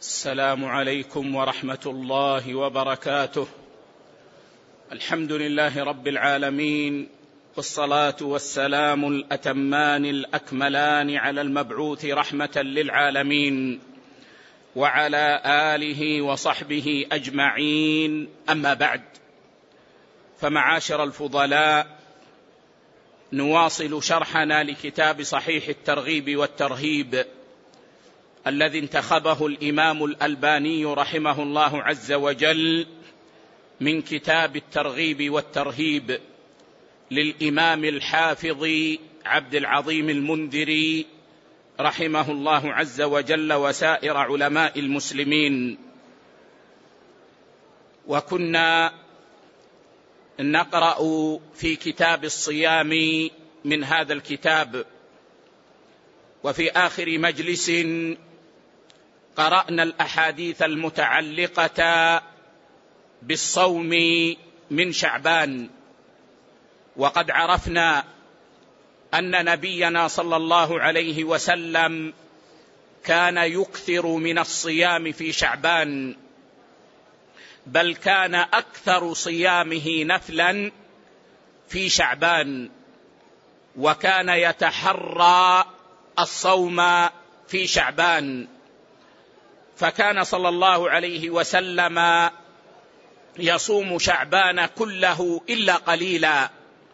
السلام عليكم ورحمة الله وبركاته. الحمد لله رب العالمين، والصلاة والسلام الأتمان الأكملان على المبعوث رحمة للعالمين وعلى آله وصحبه أجمعين، أما بعد، فمعاشر الفضلاء، نواصل شرحنا لكتاب صحيح الترغيب والترهيب الذي انتخبه الإمام الألباني رحمه الله عز وجل من كتاب الترغيب والترهيب للإمام الحافظ عبد العظيم المنذري رحمه الله عز وجل وسائر علماء المسلمين. وكنا نقرأ في كتاب الصيام من هذا الكتاب، وفي آخر مجلس قرأنا الأحاديث المتعلقة بالصوم من شعبان، وقد عرفنا أن نبينا صلى الله عليه وسلم كان يكثر من الصيام في شعبان، بل كان أكثر صيامه نفلا في شعبان، وكان يتحرى الصوم في شعبان، فكان صلى الله عليه وسلم يصوم شعبان كله إلا قليلا.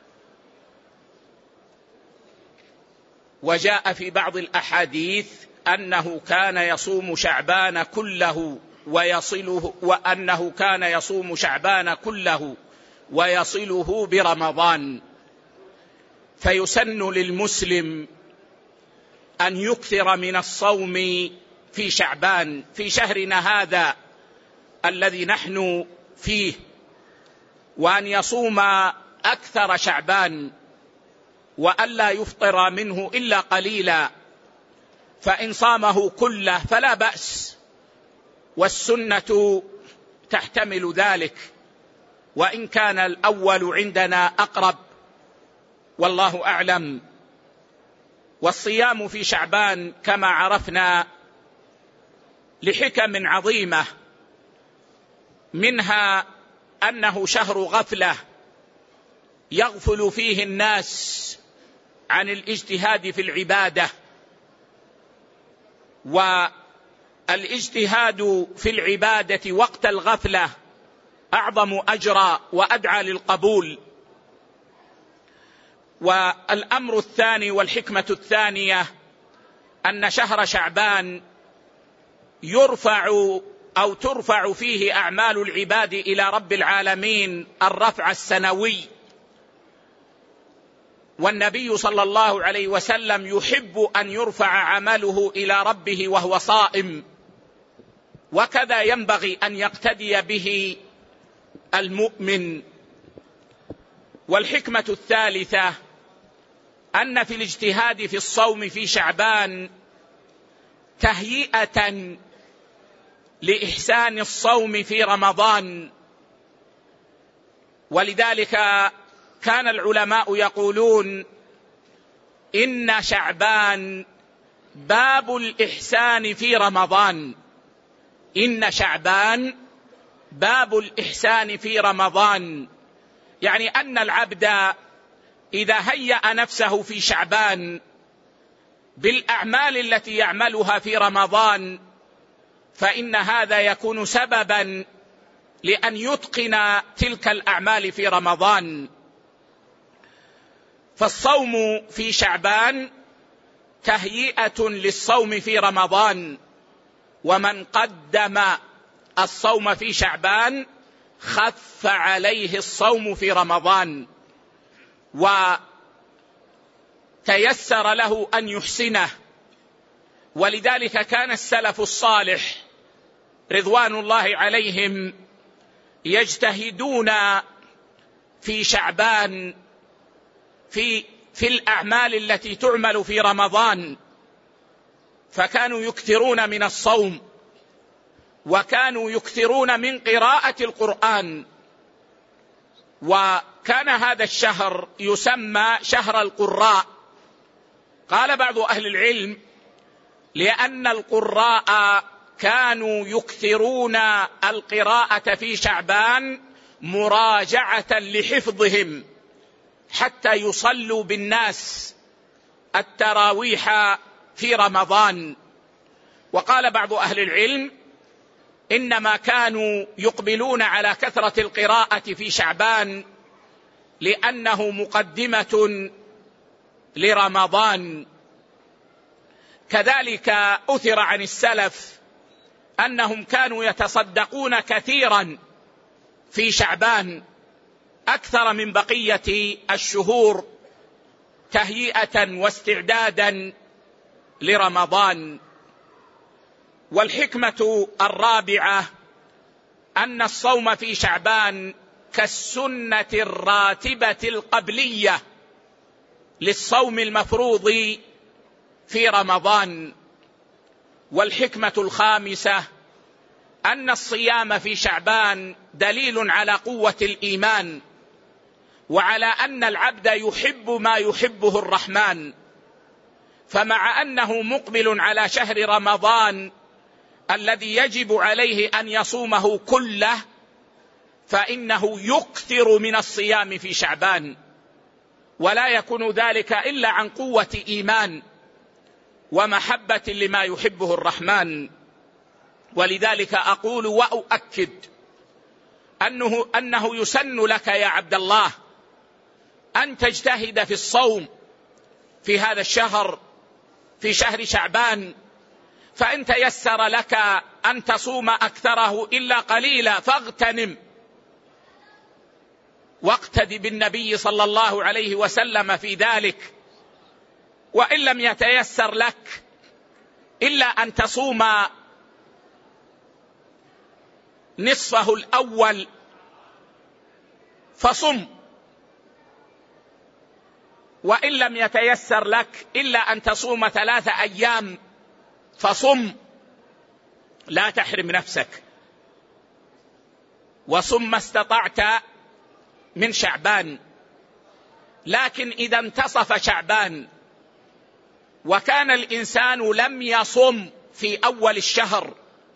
وجاء في بعض الأحاديث أنه كان يصوم شعبان كله ويصله، وأنه كان يصوم شعبان كله ويصله برمضان. فيسن للمسلم أن يكثر من الصوم في شعبان، في شهرنا هذا الذي نحن فيه، وأن يصوم أكثر شعبان، وألا يفطر منه إلا قليلا، فإن صامه كله فلا بأس، والسنة تحتمل ذلك، وإن كان الأول عندنا أقرب، والله أعلم. والصيام في شعبان كما عرفنا لحكم عظيمة، منها أنه شهر غفلة يغفل فيه الناس عن الاجتهاد في العبادة، والاجتهاد في العبادة وقت الغفلة أعظم أجرا وأدعى للقبول. والأمر الثاني والحكمة الثانية أن شهر شعبان ترفع فيه أعمال العباد إلى رب العالمين الرفع السنوي، والنبي صلى الله عليه وسلم يحب أن يرفع عمله إلى ربه وهو صائم، وكذا ينبغي أن يقتدي به المؤمن. والحكمة الثالثة أن في الاجتهاد في الصوم في شعبان تهيئة لإحسان الصوم في رمضان، ولذلك كان العلماء يقولون إن شعبان باب الإحسان في رمضان، إن شعبان باب الإحسان في رمضان، يعني أن العبد إذا هيأ نفسه في شعبان بالأعمال التي يعملها في رمضان، فإن هذا يكون سببا لأن يتقن تلك الأعمال في رمضان. فالصوم في شعبان تهيئة للصوم في رمضان، ومن قدم الصوم في شعبان خف عليه الصوم في رمضان، وتيسر له أن يحسنه. ولذلك كان السلف الصالح رضوان الله عليهم يجتهدون في شعبان في الأعمال التي تعمل في رمضان، فكانوا يكثرون من الصوم، وكانوا يكثرون من قراءة القرآن. وكان هذا الشهر يسمى شهر القراء. قال بعض أهل العلم لأن القراء كانوا يكثرون القراءة في شعبان مراجعة لحفظهم حتى يصلوا بالناس التراويح في رمضان. وقال بعض أهل العلم إنما كانوا يقبلون على كثرة القراءة في شعبان لأنه مقدمة لرمضان. كذلك أثر عن السلف أنهم كانوا يتصدقون كثيرا في شعبان أكثر من بقية الشهور تهيئة واستعدادا لرمضان. والحكمة الرابعة أن الصوم في شعبان كالسنة الراتبة القبلية للصوم المفروض في رمضان. والحكمة الخامسة أن الصيام في شعبان دليل على قوة الإيمان وعلى أن العبد يحب ما يحبه الرحمن، فمع أنه مقبل على شهر رمضان الذي يجب عليه أن يصومه كله فإنه يكثر من الصيام في شعبان، ولا يكون ذلك إلا عن قوة إيمان ومحبة لما يحبه الرحمن. ولذلك أقول وأؤكد أنه يسن لك يا عبد الله أن تجتهد في الصوم في هذا الشهر، في شهر شعبان، فإن تيسر لك أن تصوم أكثره إلا قليلا فاغتنم واقتد بالنبي صلى الله عليه وسلم في ذلك. وإن لم يتيسر لك إلا أن تصوم نصفه الأول فصم، وإن لم يتيسر لك إلا أن تصوم 3 أيام فصم، لا تحرم نفسك، وصم ما استطعت من شعبان. لكن إذا انتصف شعبان وكان الإنسان لم يصم في أول الشهر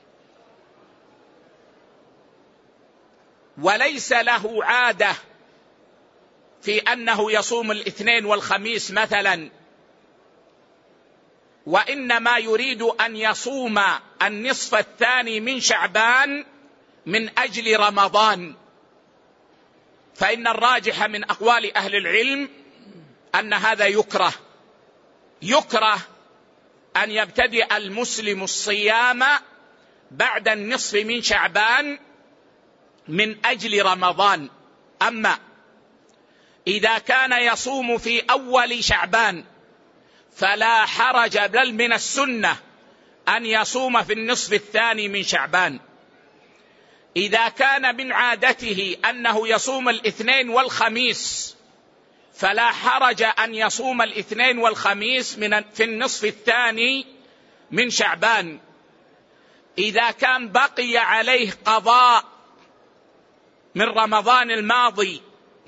وليس له عادة في أنه يصوم الاثنين والخميس مثلا، وإنما يريد أن يصوم النصف الثاني من شعبان من أجل رمضان، فإن الراجح من أقوال أهل العلم أن هذا يكره أن يبتدئ المسلم الصيام بعد النصف من شعبان من أجل رمضان. أما إذا كان يصوم في أول شعبان فلا حرج، بل من السنة أن يصوم في النصف الثاني من شعبان. إذا كان من عادته أنه يصوم الاثنين والخميس فلا حرج أن يصوم الاثنين والخميس في النصف الثاني من شعبان. إذا كان بقي عليه قضاء من رمضان الماضي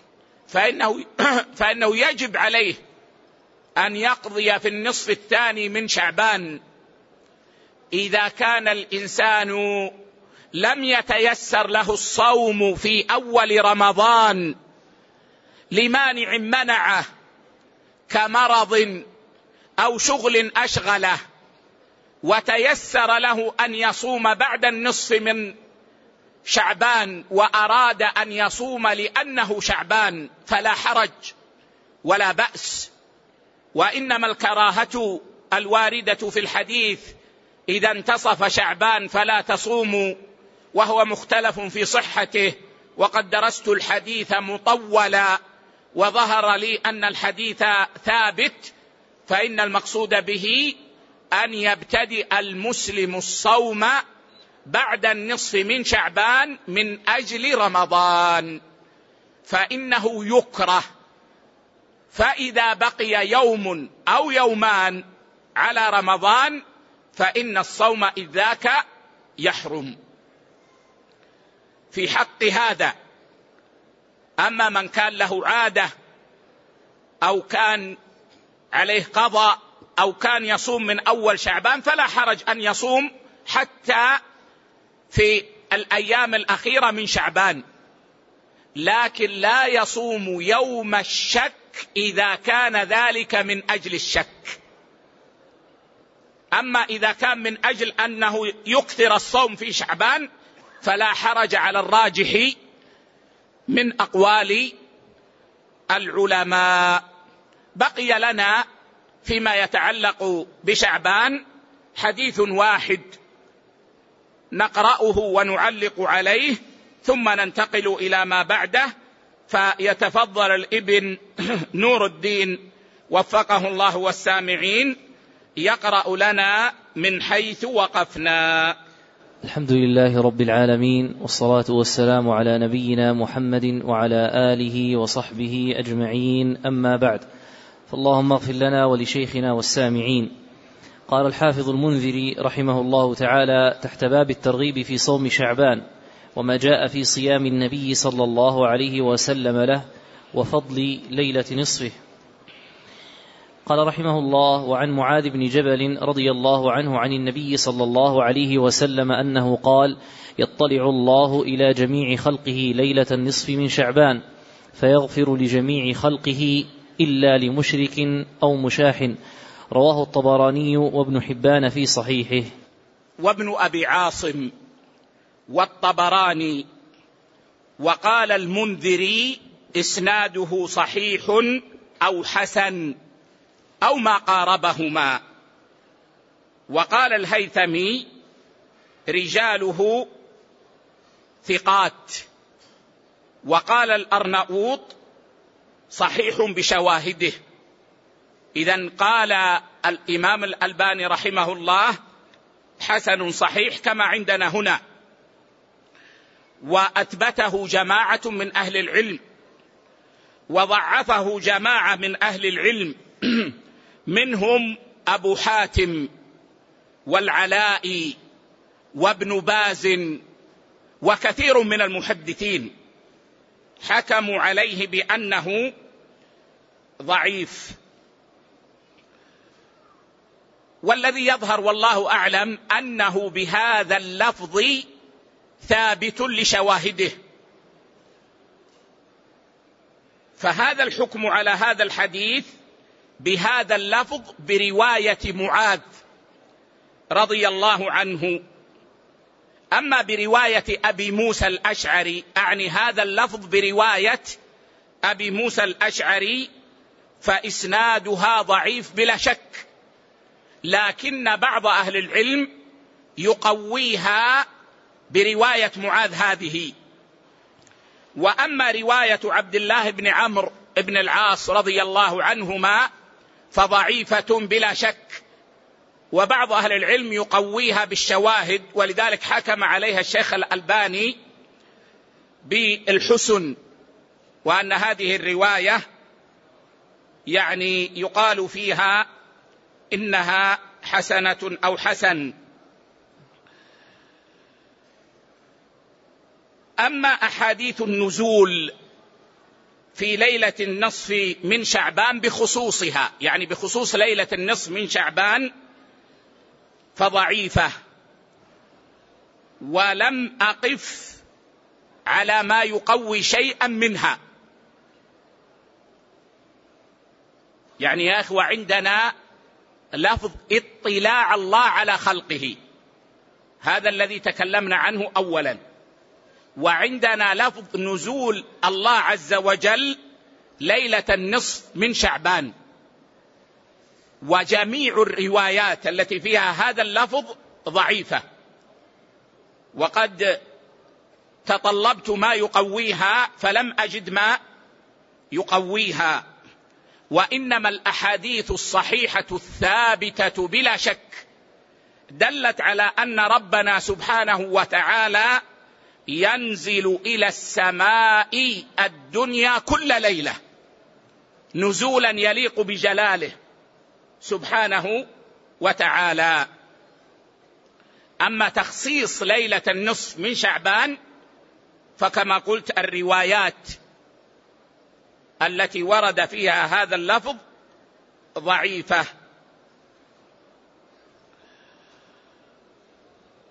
فإنه يجب عليه أن يقضي في النصف الثاني من شعبان. إذا كان الإنسان لم يتيسر له الصوم في أول رمضان لمانع منعه كمرض أو شغل أشغله، وتيسر له أن يصوم بعد النصف من شعبان وأراد أن يصوم لأنه شعبان، فلا حرج ولا بأس. وإنما الكراهة الواردة في الحديث إذا انتصف شعبان فلا تصوموا، وهو مختلف في صحته، وقد درست الحديث مطولا وظهر لي أن الحديث ثابت، فإن المقصود به أن يبتدئ المسلم الصوم بعد النصف من شعبان من أجل رمضان، فإنه يكره. فإذا بقي يوم أو يومان على رمضان فإن الصوم إذ ذاك يحرم. في حق هذا. أما من كان له عادة أو كان عليه قضاء أو كان يصوم من أول شعبان فلا حرج أن يصوم حتى في الأيام الأخيرة من شعبان، لكن لا يصوم يوم الشك إذا كان ذلك من أجل الشك. أما إذا كان من أجل أنه يكثر الصوم في شعبان فلا حرج على الراجح من أقوال العلماء. بقي لنا فيما يتعلق بشعبان حديث واحد نقرأه ونعلق عليه ثم ننتقل إلى ما بعده، فيتفضل الابن نور الدين وفقه الله والسامعين يقرأ لنا من حيث وقفنا. الحمد لله رب العالمين، والصلاة والسلام على نبينا محمد وعلى آله وصحبه أجمعين، أما بعد، فاللهم اغفر لنا ولشيخنا والسامعين. قال الحافظ المنذري رحمه الله تعالى تحت باب الترغيب في صوم شعبان وما جاء في صيام النبي صلى الله عليه وسلم له وفضل ليلة نصفه. قال رحمه الله: وعن معاذ بن جبل رضي الله عنه عن النبي صلى الله عليه وسلم أنه قال: يطلع الله إلى جميع خلقه ليلة النصف من شعبان فيغفر لجميع خلقه إلا لمشرك أو مشاح. رواه الطبراني وابن حبان في صحيحه. وابن أبي عاصم والطبراني. وقال المنذري إسناده صحيح أو حسن أو ما قاربهما. وقال الهيثمي رجاله ثقات. وقال الأرناؤوط صحيح بشواهده. إذن قال الإمام الألباني رحمه الله حسن صحيح كما عندنا هنا، وأثبته جماعة من أهل العلم، وضعفه جماعة من أهل العلم منهم أبو حاتم والعلاء وابن باز وكثير من المحدثين حكموا عليه بأنه ضعيف. والذي يظهر والله أعلم أنه بهذا اللفظ ثابت لشواهده، فهذا الحكم على هذا الحديث بهذا اللفظ برواية معاذ رضي الله عنه. أما برواية أبي موسى الأشعري، أعني هذا اللفظ برواية أبي موسى الأشعري، فإسنادها ضعيف بلا شك، لكن بعض أهل العلم يقويها برواية معاذ هذه. وأما رواية عبد الله بن عمرو بن العاص رضي الله عنهما فضعيفة بلا شك، وبعض أهل العلم يقويها بالشواهد، ولذلك حكم عليها الشيخ الألباني بالحسن، وأن هذه الرواية يعني يقال فيها إنها حسنة أو حسن. أما أحاديث النزول في ليلة النصف من شعبان بخصوصها، يعني بخصوص ليلة النصف من شعبان، فضعيفة، ولم أقف على ما يقوي شيئا منها. يعني يا أخوة عندنا لفظ اطلاع الله على خلقه، هذا الذي تكلمنا عنه أولا، وعندنا لفظ نزول الله عز وجل ليلة النصف من شعبان، وجميع الروايات التي فيها هذا اللفظ ضعيفة، وقد تطلبت ما يقويها فلم أجد ما يقويها. وإنما الأحاديث الصحيحة الثابتة بلا شك دلت على أن ربنا سبحانه وتعالى ينزل إلى السماء الدنيا كل ليلة نزولا يليق بجلاله سبحانه وتعالى. أما تخصيص ليلة النصف من شعبان فكما قلت الروايات التي ورد فيها هذا اللفظ ضعيفة.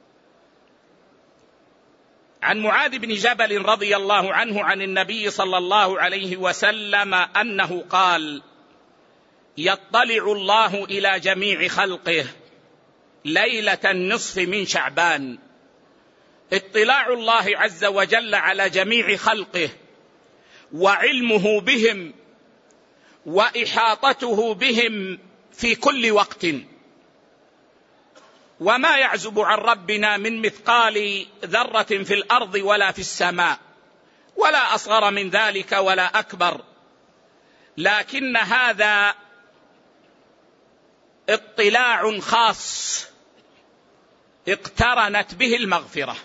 عن معاذ بن جبل رضي الله عنه عن النبي صلى الله عليه وسلم أنه قال: يطلع الله إلى جميع خلقه ليلة النصف من شعبان. اطلاع الله عز وجل على جميع خلقه وعلمه بهم وإحاطته بهم في كل وقت، وما يعزب عن ربنا من مثقال ذرة في الأرض ولا في السماء، ولا أصغر من ذلك ولا أكبر، لكن هذا اطلاع خاص اقترنت به المغفرة.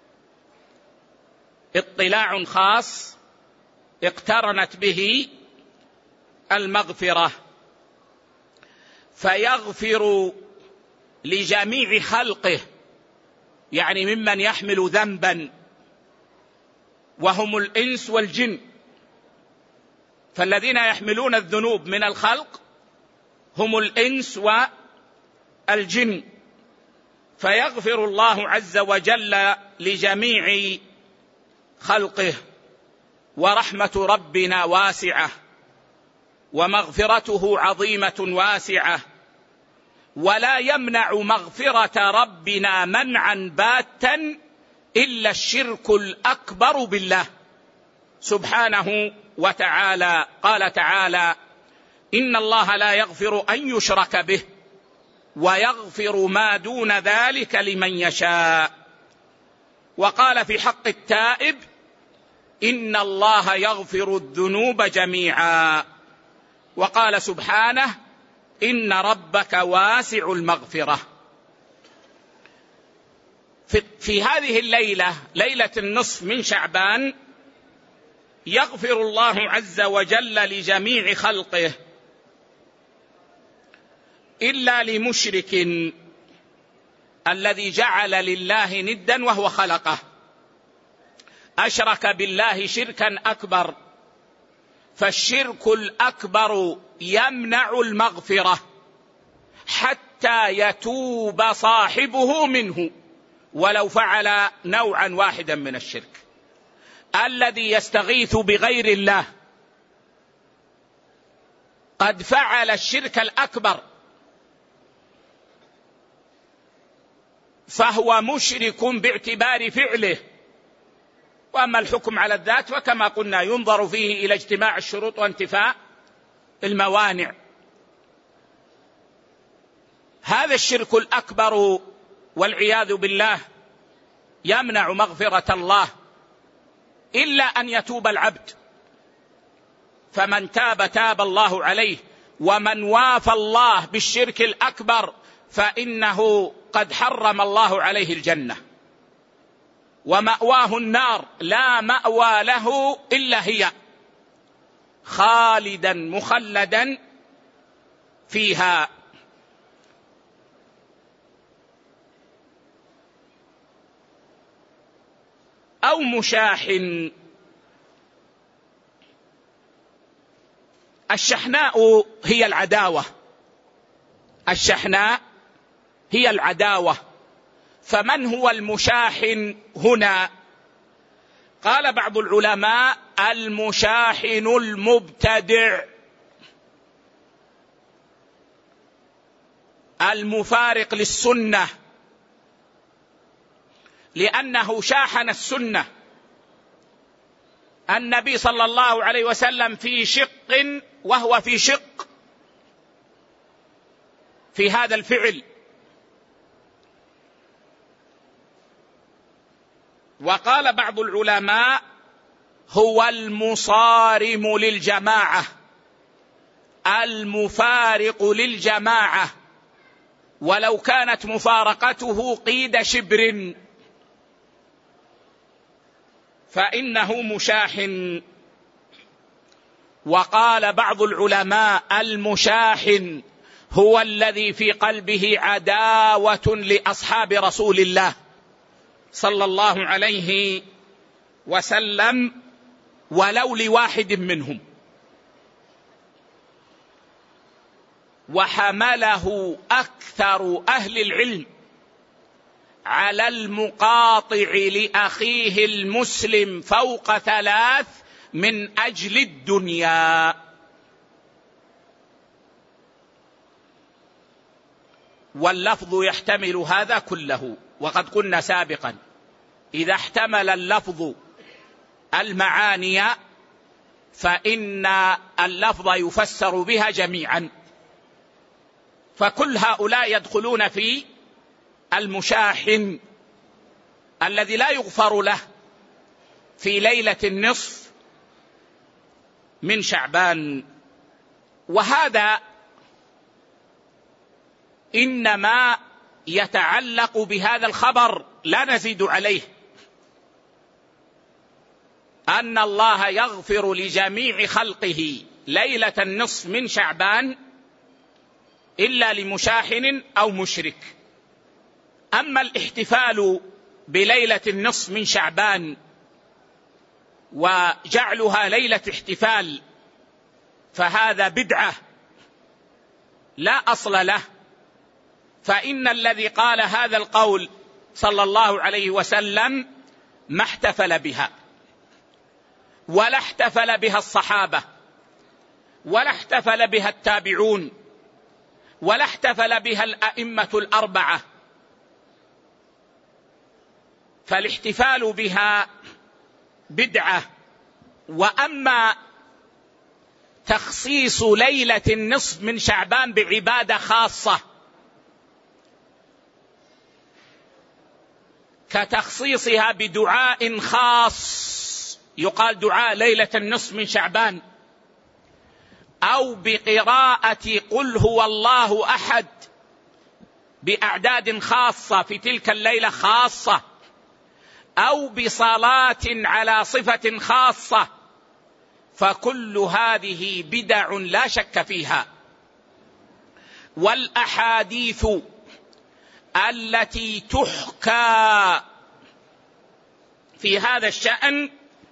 اطلاع خاص اقترنت به المغفرة، فيغفر لجميع خلقه، يعني ممن يحمل ذنبا، وهم الإنس والجن. فالذين يحملون الذنوب من الخلق هم الإنس والجن، فيغفر الله عز وجل لجميع خلقه. ورحمة ربنا واسعة ومغفرته عظيمة واسعة، ولا يمنع مغفرة ربنا منعا باتا إلا الشرك الأكبر بالله سبحانه وتعالى. قال تعالى: إن الله لا يغفر أن يشرك به ويغفر ما دون ذلك لمن يشاء. وقال في حق التائب: إن الله يغفر الذنوب جميعا. وقال سبحانه: إن ربك واسع المغفرة. في هذه الليلة، ليلة النصف من شعبان، يغفر الله عز وجل لجميع خلقه إلا لمشرك الذي جعل لله ندا وهو خلقه، أشرك بالله شركا أكبر. فالشرك الأكبر يمنع المغفرة حتى يتوب صاحبه منه ولو فعل نوعا واحدا من الشرك. الذي يستغيث بغير الله قد فعل الشرك الأكبر، فهو مشرك باعتبار فعله. وأما الحكم على الذات فكما قلنا ينظر فيه إلى اجتماع الشروط وانتفاء الموانع. هذا الشرك الأكبر والعياذ بالله يمنع مغفرة الله إلا أن يتوب العبد، فمن تاب تاب الله عليه، ومن وافى الله بالشرك الأكبر فإنه قد حرم الله عليه الجنة ومأواه النار، لا مأوى له إلا هي، خالدا مخلدا فيها. أو مشاحن. الشحناء هي العداوة، الشحناء هي العداوة. فمن هو المشاحن هنا؟ قال بعض العلماء: المشاحن المبتدع المفارق للسنة، لأنه شاحن السنة. النبي صلى الله عليه وسلم في شق وهو في شق في هذا الفعل. وقال بعض العلماء: هو المصارم للجماعة، المفارق للجماعة، ولو كانت مفارقته قيد شبر فإنه مشاحن. وقال بعض العلماء: المشاحن هو الذي في قلبه عداوة لأصحاب رسول الله صلى الله عليه وسلم ولو لواحد منهم، وحمله أكثر أهل العلم على المقاطع لأخيه المسلم فوق 3 من أجل الدنيا. واللفظ يحتمل هذا كله، وقد قلنا سابقا إذا احتمل اللفظ المعاني فإن اللفظ يفسر بها جميعا، فكل هؤلاء يدخلون في المشاحن الذي لا يغفر له في ليلة النصف من شعبان. وهذا إنما يتعلق بهذا الخبر، لا نزيد عليه، أن الله يغفر لجميع خلقه ليلة النصف من شعبان إلا لمشاحن أو مشرك. أما الاحتفال بليلة النصف من شعبان وجعلها ليلة احتفال فهذا بدعة لا أصل له، فإن الذي قال هذا القول صلى الله عليه وسلم ما احتفل بها، ولا احتفل بها الصحابة، ولا احتفل بها التابعون، ولا احتفل بها الأئمة الأربعة، فالاحتفال بها بدعة. وأما تخصيص ليلة النصف من شعبان بعبادة خاصة كتخصيصها بدعاء خاص يقال دعاء ليلة النصف من شعبان، أو بقراءة قل هو الله أحد بأعداد خاصة في تلك الليلة خاصة، أو بصلاة على صفة خاصة، فكل هذه بدع لا شك فيها. والأحاديث التي تحكى في هذا الشأن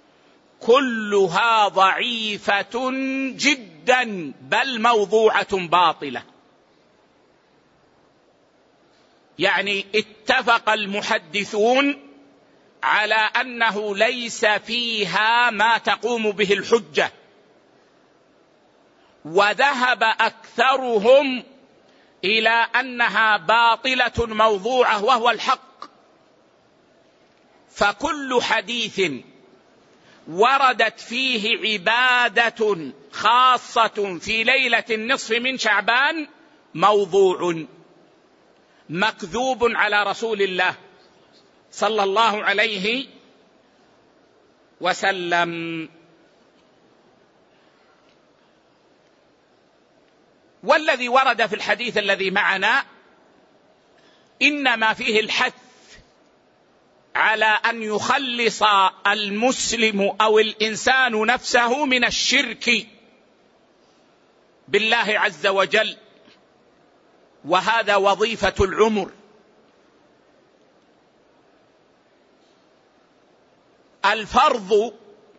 كلها ضعيفة جدا، بل موضوعة باطلة. يعني اتفق المحدثون على أنه ليس فيها ما تقوم به الحجة، وذهب أكثرهم إلى أنها باطلة موضوعة وهو الحق. فكل حديث وردت فيه عبادة خاصة في ليلة النصف من شعبان موضوع مكذوب على رسول الله صلى الله عليه وسلم. والذي ورد في الحديث الذي معنا إنما فيه الحث على أن يخلص المسلم أو الإنسان نفسه من الشرك بالله عز وجل، وهذا وظيفة العمر. الفرض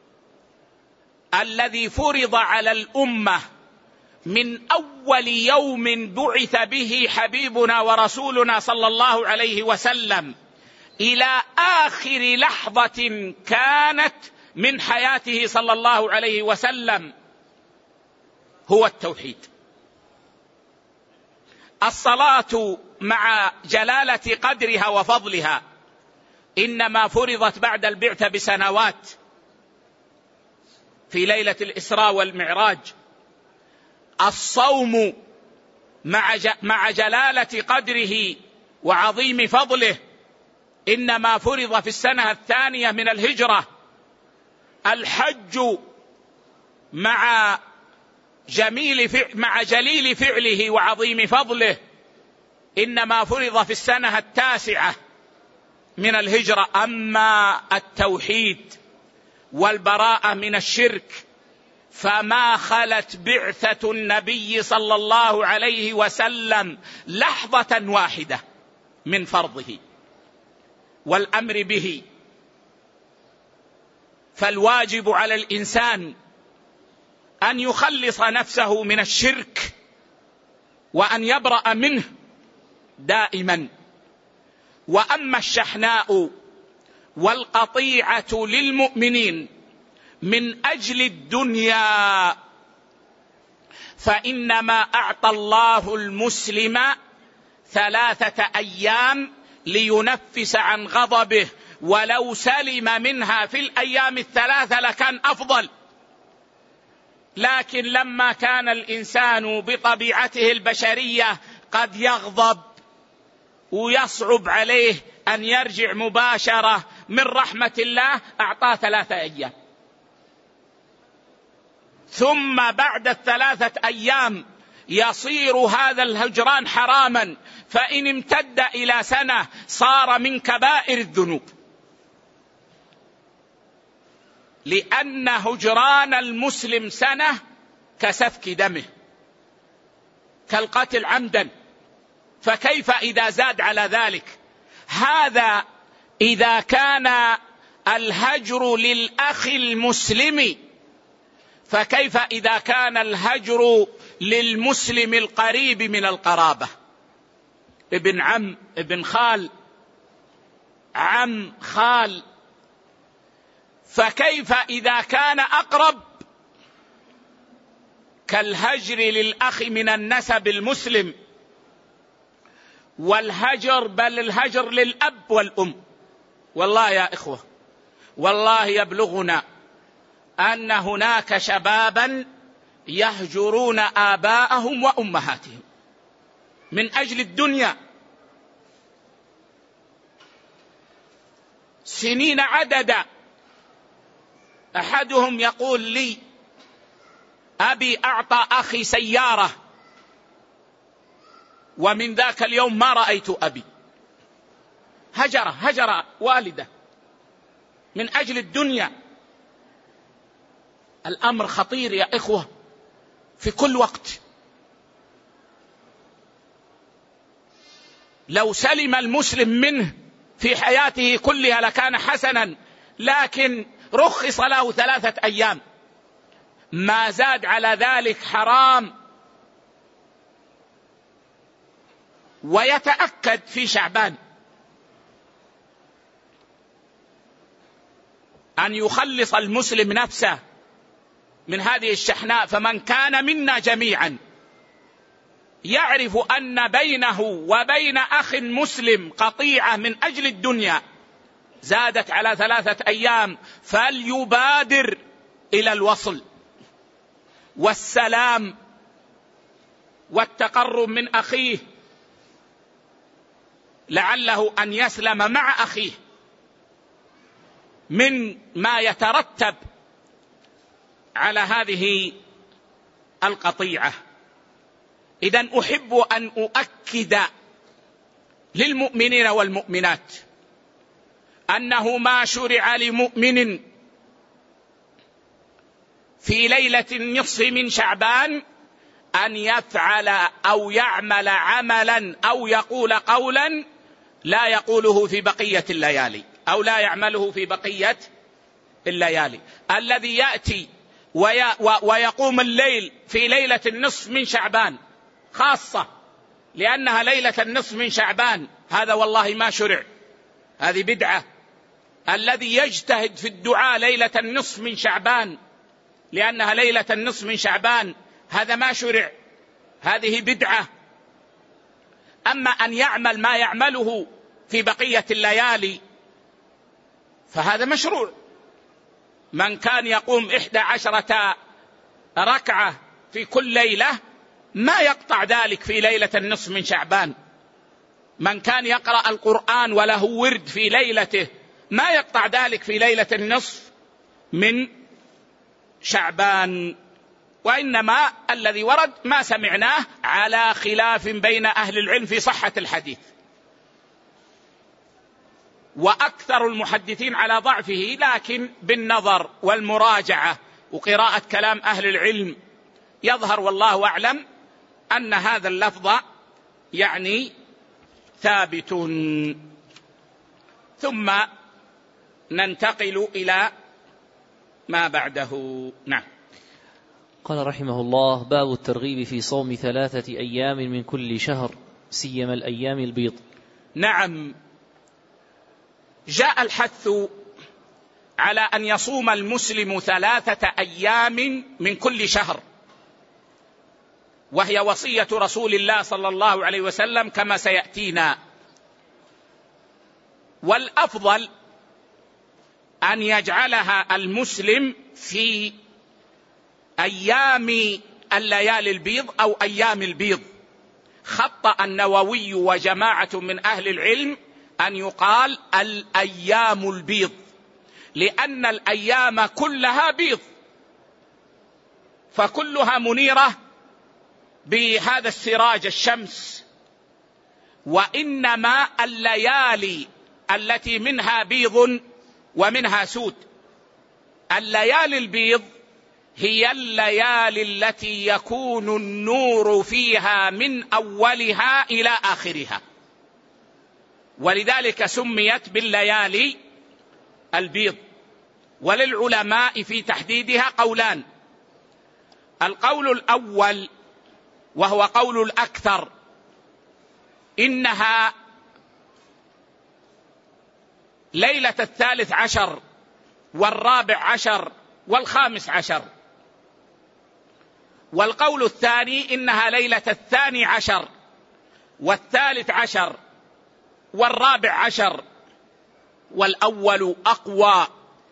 الذي فرض على الأمة من أول يوم بعث به حبيبنا ورسولنا صلى الله عليه وسلم إلى آخر لحظة كانت من حياته صلى الله عليه وسلم هو التوحيد. الصلاة مع جلالة قدرها وفضلها إنما فرضت بعد البعثة بسنوات في ليلة الإسراء والمعراج. الصوم مع جلالة قدره وعظيم فضله إنما فرض في السنة الثانية من الهجرة. الحج مع جليل فعله وعظيم فضله إنما فرض في السنة التاسعة من الهجرة. أما التوحيد والبراءة من الشرك فما خلت بعثة النبي صلى الله عليه وسلم لحظة واحدة من فرضه والأمر به. فالواجب على الإنسان أن يخلص نفسه من الشرك وأن يبرأ منه دائما. وأما الشحناء والقطيعة للمؤمنين من أجل الدنيا فإنما أعطى الله المسلم 3 أيام لينفس عن غضبه، ولو سلم منها في الأيام 3 لكان أفضل. لكن لما كان الإنسان بطبيعته البشرية قد يغضب ويصعب عليه أن يرجع مباشرة من رحمة الله، أعطاه 3 أيام. ثم بعد 3 أيام يصير هذا الهجران حراما، فإن امتد إلى سنة صار من كبائر الذنوب، لأن هجران المسلم سنة كسفك دمه، كالقتل عمدا، فكيف إذا زاد على ذلك؟ هذا إذا كان الهجر للأخ المسلم، فكيف إذا كان الهجر للمسلم القريب من القرابة، ابن عم، ابن خال، عم، خال، فكيف إذا كان أقرب كالهجر للأخ من النسب المسلم، والهجر بل الهجر للأب والأم. والله يا إخوة، والله يبلغنا أن هناك شبابا يهجرون آباءهم وأمهاتهم من أجل الدنيا سنين عددا. أحدهم يقول لي: أبي أعطى أخي سيارة ومن ذاك اليوم ما رأيت أبي. هجر والده من أجل الدنيا. الأمر خطير يا إخوة في كل وقت. لو سلم المسلم منه في حياته كلها لكان حسنا، لكن رخص له 3 أيام، ما زاد على ذلك حرام. ويتأكد في شعبان أن يخلص المسلم نفسه من هذه الشحناء. فمن كان منا جميعا يعرف أن بينه وبين أخ مسلم قطيعة من أجل الدنيا زادت على 3 أيام، فليبادر إلى الوصل والسلام والتقرب من أخيه، لعله أن يسلم مع أخيه من ما يترتب على هذه القطيعة. إذن أحب أن أؤكد للمؤمنين والمؤمنات أنه ما شرع لمؤمن في ليلة النصف من شعبان أن يفعل أو يعمل عملا أو يقول قولا لا يقوله في بقية الليالي، أو لا يعمله في بقية الليالي. الذي يأتي ويقوم الليل في ليلة النصف من شعبان خاصة لأنها ليلة النصف من شعبان، هذا والله ما شرع، هذه بدعة. الذي يجتهد في الدعاء ليلة النصف من شعبان لأنها ليلة النصف من شعبان، هذا ما شرع، هذه بدعة. أما أن يعمل ما يعمله في بقية الليالي فهذا مشروع. من كان يقوم 11 ركعة في كل ليلة ما يقطع ذلك في ليلة النصف من شعبان. من كان يقرأ القرآن وله ورد في ليلته ما يقطع ذلك في ليلة النصف من شعبان. وإنما الذي ورد ما سمعناه على خلاف بين أهل العلم في صحة الحديث، وأكثر المحدثين على ضعفه، لكن بالنظر والمراجعة وقراءة كلام أهل العلم يظهر والله أعلم أن هذا اللفظ يعني ثابت. ثم ننتقل إلى ما بعده. نعم. قال رحمه الله: باب الترغيب في صوم 3 أيام من كل شهر، سيما الأيام البيض. نعم، جاء الحث على أن يصوم المسلم 3 أيام من كل شهر، وهي وصية رسول الله صلى الله عليه وسلم كما سيأتينا. والأفضل أن يجعلها المسلم في أيام الليالي البيض أو أيام البيض. خطأ النووي وجماعة من أهل العلم أن يقال الأيام البيض، لأن الأيام كلها بيض، فكلها منيرة بهذا السراج الشمس، وإنما الليالي التي منها بيض ومنها سود. الليالي البيض هي الليالي التي يكون النور فيها من أولها إلى آخرها، ولذلك سميت بالليالي البيض. وللعلماء في تحديدها قولان. القول الأول وهو قول الأكثر إنها ليلة 13 و14 و15. والقول الثاني إنها ليلة 12 و13 و14. والأول أقوى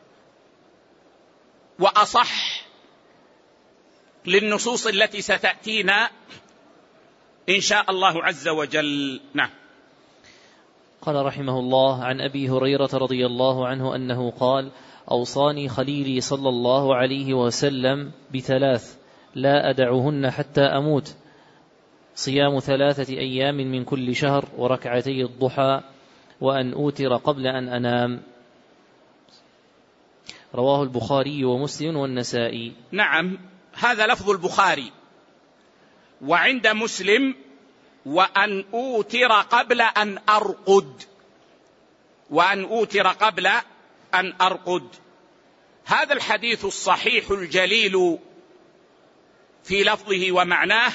وأصح للنصوص التي ستأتينا إن شاء الله عز وجل. نعم. قال رحمه الله: عن أبي هريرة رضي الله عنه أنه قال: أوصاني خليلي صلى الله عليه وسلم ب3 لا أدعهن حتى أموت: صيام 3 أيام من كل شهر، وركعتي الضحى، وأن أوتر قبل أن أنام. رواه البخاري ومسلم والنسائي. نعم، هذا لفظ البخاري. وعند مسلم: وأن أوتر قبل أن أرقد. وأن أوتر قبل أن أرقد. هذا الحديث الصحيح الجليل في لفظه ومعناه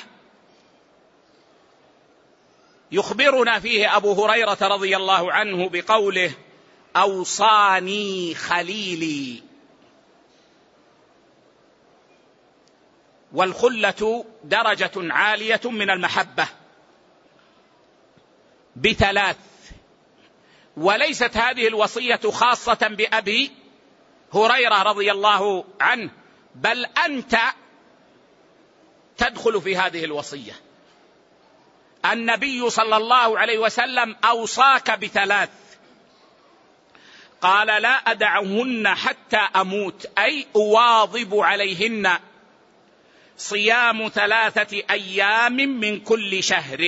يخبرنا فيه أبو هريرة رضي الله عنه بقوله: أوصاني خليلي. والخلة درجة عالية من المحبة ب3. وليست هذه الوصية خاصة بأبي هريرة رضي الله عنه، بل أنت تدخل في هذه الوصية. النبي صلى الله عليه وسلم أوصاك ب3، قال: لا أدعهن حتى أموت، أي أواظب عليهن. صيام 3 أيام من كل شهر،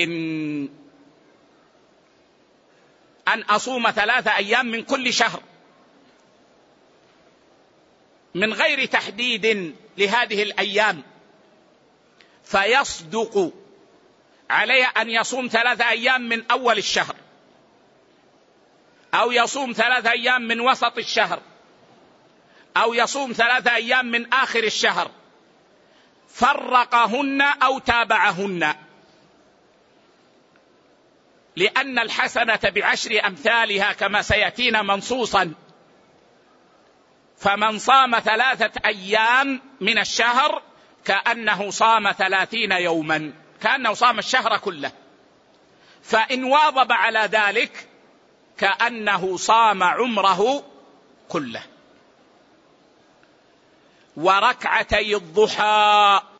أن أصوم 3 أيام من كل شهر، من غير تحديد لهذه الأيام. فيصدق عليه أن يصوم 3 أيام من أول الشهر، أو يصوم 3 أيام من وسط الشهر، أو يصوم 3 أيام من آخر الشهر، فرقهن أو تابعهن، لأن الحسنة ب10 أمثالها كما سيأتينا منصوصا. فمن صام 3 أيام من الشهر كأنه صام 30 يوما، كأنه صام الشهر كله. فإن واظب على ذلك كأنه صام عمره كله. وركعتي الضحى،